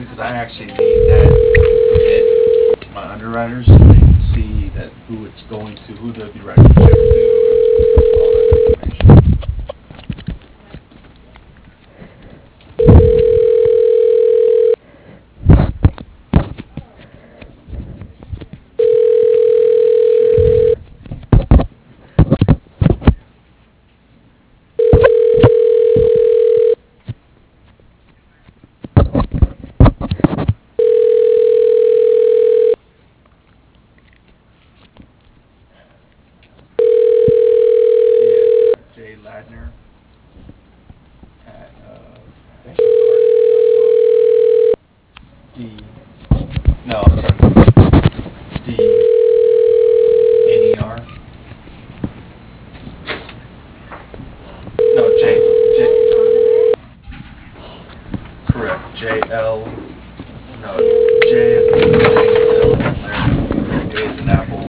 because I actually need that bid to my underwriters so they can see that who it's going to, who they'll be writing the check to, and all that information. Yes, it's Jay Ladner at D. No, I'm sorry. D N E R. No, J. Correct. J L. No, J is in James, L is in Larry, A is in Apple.